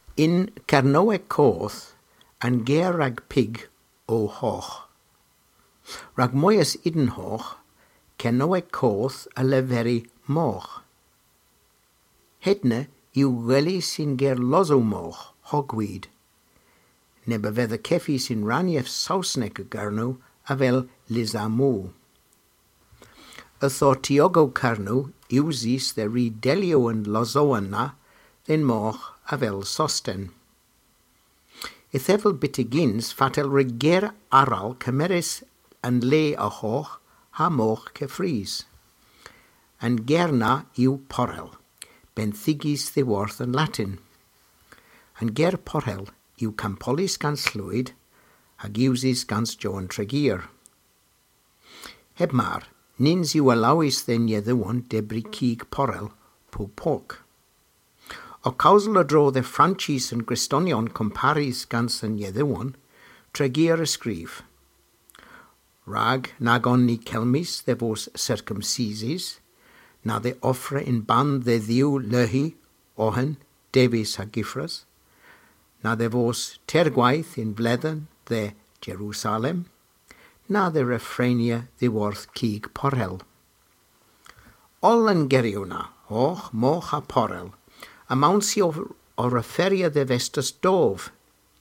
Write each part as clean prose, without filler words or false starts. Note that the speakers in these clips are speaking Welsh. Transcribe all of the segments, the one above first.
In Carnoe Coth and ger rag pig o hoch. Rag moyes iden hoch, Carnoe Coth a le very moch. Hedne yw gweli sy'n ger loso moch, hogweed. Neb a fedd y ceffi sy'n ranief Saesneg y garnw a fel lisamw. Y tho tiogo carnw iwsys the ridelio yn loso yna, then moch a fel sosten. Ithefel bitigins fatel reger aral cymerus yn le a hoch ha moch cefrys. Yn gerna yw porel, benthigis ddiworth yn Latin. Yn ger porel yw campolis gans llwyd ag iwsys gans John Tregear. Heb mar, nins yw alawys then ieddiwon debri cig porel po porc. O causal y dro the Francis yn Gristonion comparis gans yn ieddiwon, Tregear ysgrif. Rag nagon ni celmis the vos circumcisis, na the offre in band the ddiw lehi, ohen, Davis a Gifras, na the vos tergwaith in bledden the Jerusalem, na the refrenia the worth cig porel. Ol yn geriwna, och moch a porel, amounts o referia the vestus dov.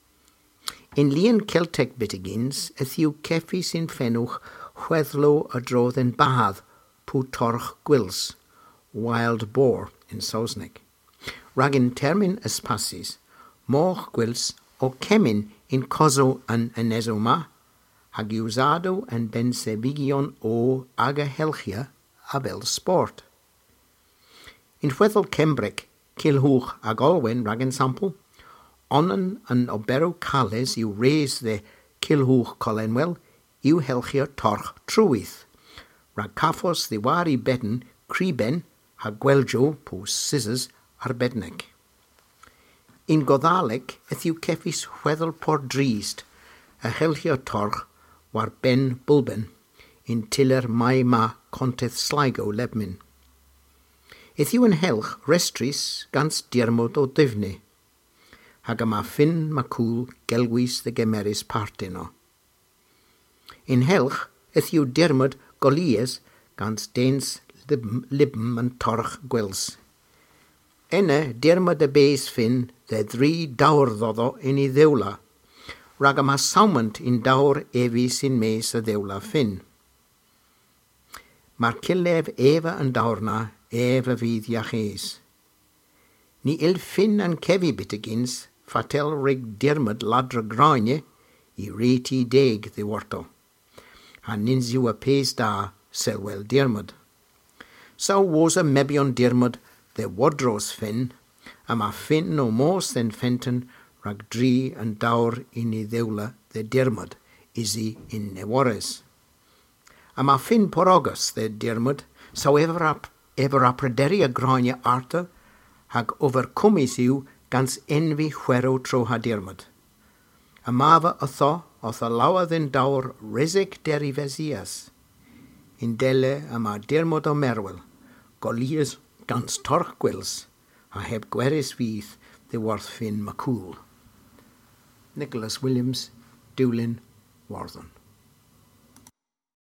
In Lian Celtic bitigins, ythiw ceffis in fenwch chweddlo a drodd yn badd, pu torch gwils, wild boar in Saesneg. Rag in termin espasis, moch gwils o cemin in coso yn enesoma, hag usado yn bensebigion o aga helchia a fel sport. In chweddol Cembric, Kilhwch ag olwen rag yn sampl, onan yn obero cales yw reis the Kilhwch colenwel yw helchia torch trwyth. Rag caffos ddiwar I bedn criben ha gweljo po scissors ar bedneg. In Goddaleg yw ceffis chweddol por drist a helchia torch war ben bulben in tiller mai ma conteth Sligo lebmin. Yw yn helch restris gans diarmod o dyfni, hag yma ffyn macwl gelwys the gemeris partino. In helch yw diarmod golies gans dens libm yn torch gwils. Enne diarmod y beis ffyn the dri dawr ddoddo in I ddewla, rag yma sawmant in dawr efi sy'n mes y ddewla ffyn. Mae'r cilef efa yn dawrna efa fydd iachés. Ni il ffyn yn cefi bitigins, fatel rig dirmod ladra graine I reti deg ddiwarto. A nins yw a pes da selwel dirmod. So was a mebion dirmod the wadros ffyn, a ma ffyn no mos then fenton rag dri yn dawr in I ddewla the dirmod, isi in newores. A ma ffyn porogus the dirmod, so ever aprederi a graine arta, hag overcumis yw gans envi chwero tro ha dirmod. A mava a tho, oth a lawa then dawr resig derivesias. In dele a ma dirmod o merwel, golias gans torch gwils, a heb gweris fydd the worth fin macwl. Nicholas Williams, Dewlin, Warthon.